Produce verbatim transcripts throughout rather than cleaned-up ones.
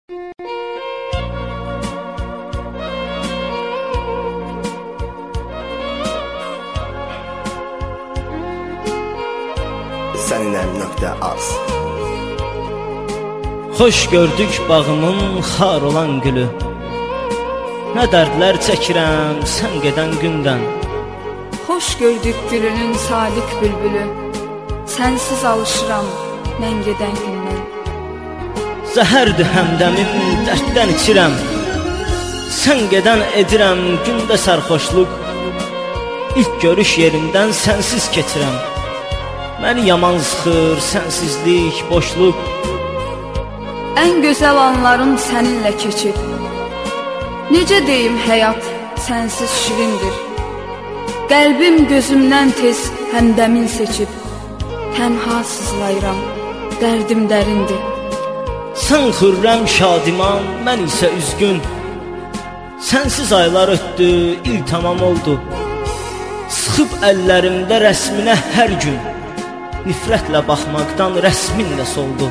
Səninəm.az. Xoş gördük bağımın xar olan gülü. Nə dərdlər çəkirəm sən gedən gündən. Xoş gördük gülünün sadiq bülbülü. Sənsiz alışıram mən gedən gündən. Zəhərdir həmdəmim, dərddən içirəm. Sən gedən edirəm gündə sərxoşluq. İlk görüş yerindən sənsiz keçirəm. Məni yaman sıxır sənsizlik, boşluq. Ən gözəl anlarım səninlə keçib. Necə deyim həyat sənsiz şirindir. Qəlbim gözümdən tez həmdəmin seçib. Tənha sızlayıram, dərdim dərindir. Sən xürrəm şadiman, mən isə üzgün. Sənsiz aylar ötdü, il tamam oldu. Sıxıb əllərimdə rəsminə hər gün. Nifrətlə baxmaqdan rəsminlə soldu.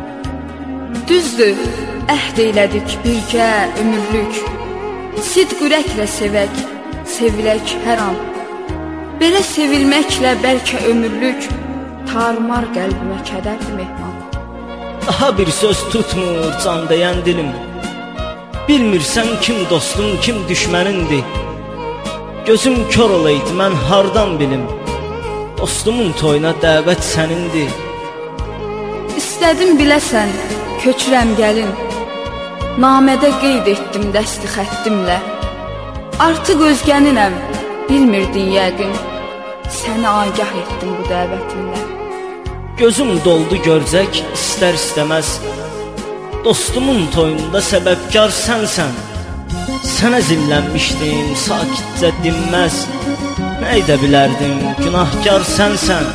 Düzdür, əhd eylədik birgə ömürlük. Sidq ürəklə sevək, sevilək hər an. Belə sevilməklə bəlkə ömürlük. Tarmar qəlbimə kədərdir mehman. Daha bir söz tutmur can deyən dilim. Bilmirsən kim dostum, kim düşmənindir. Gözüm kör olaydı, mən hardan bilim. Dostumun toyuna dəvət sənindir. İstədim biləsən, köçürəm gəlin. Namədə qeyd etdim dəsti xəttimlə. Artıq özgəninəm, bilmirdin yəqin. Səni agah etdim bu dəvətimlə. Gözüm doldu görcək, istər istəməz. Dostumun toyunda səbəbkar sənsən. Sənə zillənmişdim, sakitcə dinməz. Nə edə bilərdim, günahkar sənsən.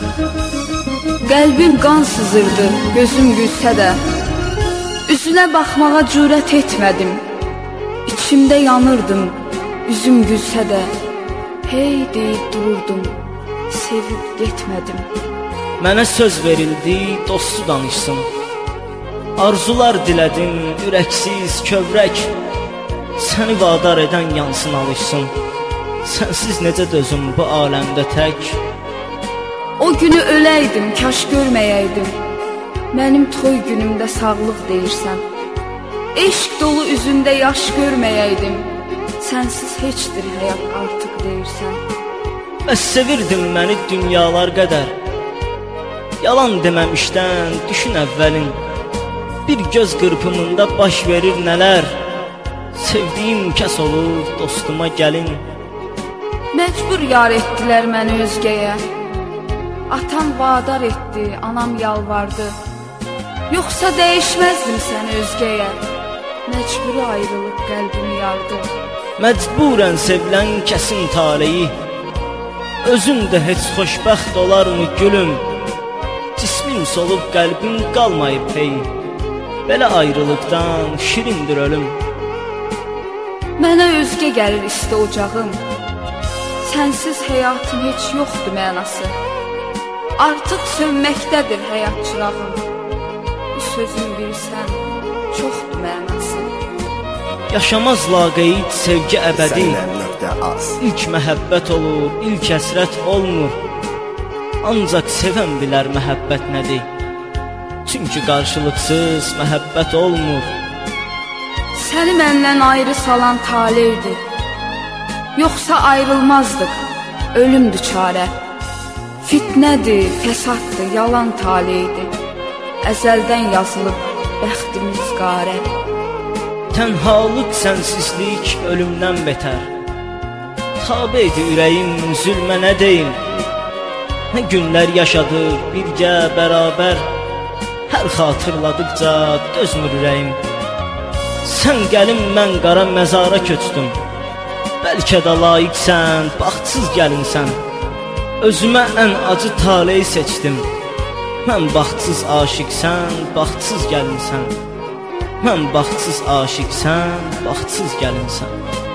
Qəlbim qan sızırdı, gözüm gülsə də. Üzünə baxmağa cürət etmədim. İçimdə yanırdım, üzüm gülsə də. Hey deyib dururdum, sevib getmədim. Mənə söz verildi, dostu danışsın. Arzular dilədim, ürəksiz, kövrək. Səni vadar edən yansın alışsın. Sənsiz necə dözüm bu aləmdə tək. O günü öləydim, kaş görməyəydim. Mənim toy günümdə sağlıq deyirsən. Eşq dolu üzündə yaş görməyəydim. Sənsiz heçdir həyat artıq deyirsən. Bəs sevirdin məni dünyalar qədər. Yalan deməmişdən düşün əvvəlin. Bir göz qırpımında baş verir nələr. Sevdiyim kəs olur dostuma gəlin. Məcbur yar etdilər məni özgəyə. Atam vadar etdi, anam yalvardı. Yoxsa dəyişməzdim səni özgəyə. Məcburi ayrılıb qəlbimi yardı. Məcburən sevilən kəsin taleyi. Özün də heç xoşbəxt olarmı gülüm? Cismin solub qəlbin qalmayıb hey. Belə ayrılıqdan şirindir ölüm. Mənə özgə gəlir isti ocağım. Sənsiz həyatın heç yoxdur mənası. Artıq sönməkdədir həyat çırağım. Bu sözün bilsən çoxdur mənası. Yaşamaz laqeyd sevgi əbədi. Səninəm.az. İlk məhəbbət olur, ilk həsrət olmur. Ancaq sevən bilər məhəbbət nədir. Çünki qarşılıqsız məhəbbət olmur. Səni məndən ayrı salan taleydi. Yoxsa ayrılmazdıq, ölümdü çarə. Fitnədir, fəsaddır, yalan taleydi. Əzəldən yazılıb bəxtimiz qarə. Tənhalıq, sənsizlik ölümdən betər. Tabeydi ürəyim, zülmə nə deyim. Nə günlər yaşadır birgə bərabər. Hər xatırladıqca dözmür ürəyim. Sən gəlin mən qara məzara köçdüm. Bəlkə də layiqsən, baxtsız gəlinsən. Özümə ən acı taleyi seçdim. Mən baxtsız aşiqsən, baxtsız gəlinsən. Mən baxtsız aşiqsən, baxtsız gəlinsən.